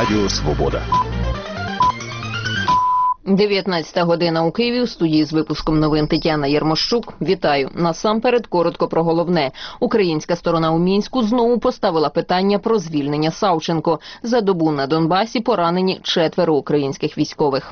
Радіо Свобода. 19 година у Києві, в студії з випуском новин Тетяна Єрмощук. Вітаю. Насамперед, коротко про головне. Українська сторона у Мінську знову поставила питання про звільнення Савченко. За добу на Донбасі поранені 4 українських військових.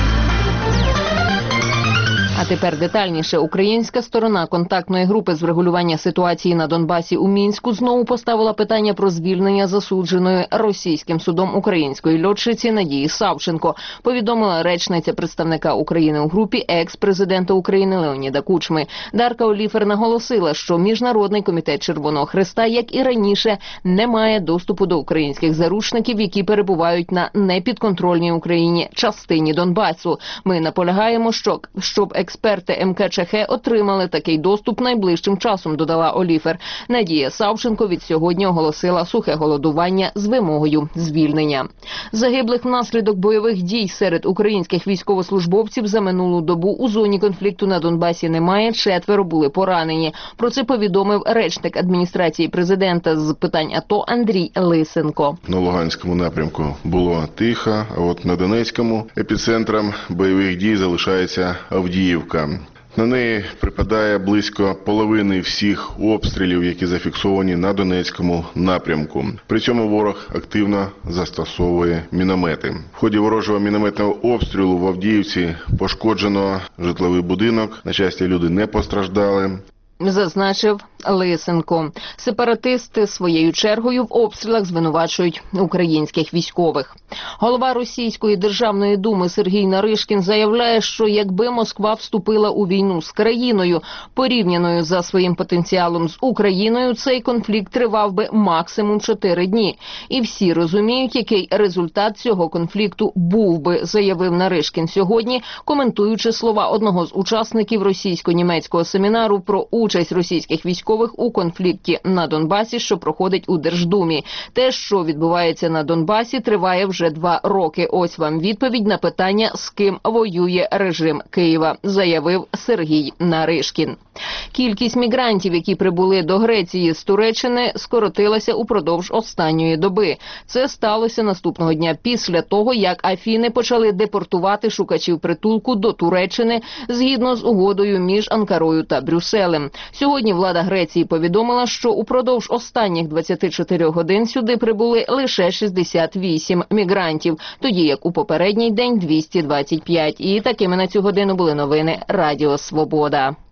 А тепер детальніше. Українська сторона контактної групи з врегулювання ситуації на Донбасі у Мінську знову поставила питання про звільнення засудженої російським судом української льотчиці Надії Савченко, повідомила речниця представника України у групі екс-президента України Леоніда Кучми. Дарка Оліфер наголосила, що Міжнародний комітет Червоного Хреста, як і раніше, не має доступу до українських заручників, які перебувають на непідконтрольній Україні частині Донбасу. Ми наполягаємо, щоб експерти МКЧХ отримали такий доступ найближчим часом, додала Оліфер. Надія Савченко від сьогодні оголосила сухе голодування з вимогою звільнення. Загиблих внаслідок бойових дій серед українських військовослужбовців за минулу добу у зоні конфлікту на Донбасі немає, 4 були поранені. Про це повідомив речник адміністрації президента з питань АТО Андрій Лисенко. На Луганському напрямку було тихо, а от на Донецькому епіцентром бойових дій залишається Авдіївка. На неї припадає близько половини всіх обстрілів, які зафіксовані на Донецькому напрямку. При цьому ворог активно застосовує міномети. В ході ворожого мінометного обстрілу в Авдіївці пошкоджено житловий будинок. На щастя, люди не постраждали. Зазначив Лисенко. Сепаратисти своєю чергою в обстрілах звинувачують українських військових. Голова Російської Державної Думи Сергій Наришкін заявляє, що якби Москва вступила у війну з країною, порівняною за своїм потенціалом з Україною, цей конфлікт тривав би максимум 4 дні. І всі розуміють, який результат цього конфлікту був би, заявив Наришкін сьогодні, коментуючи слова одного з учасників російсько-німецького семінару про участь російських військових у конфлікті на Донбасі, що проходить у Держдумі. Те, що відбувається на Донбасі, триває вже 2 роки. Ось вам відповідь на питання, з ким воює режим Києва, заявив Сергій Наришкін. Кількість мігрантів, які прибули до Греції з Туреччини, скоротилася упродовж останньої доби. Це сталося наступного дня після того, як Афіни почали депортувати шукачів притулку до Туреччини згідно з угодою між Анкарою та Брюсселем. Сьогодні влада Греції повідомила, що упродовж останніх 24 годин сюди прибули лише 68 мігрантів, тоді як у попередній день 225. І такими на цю годину були новини Радіо Свобода.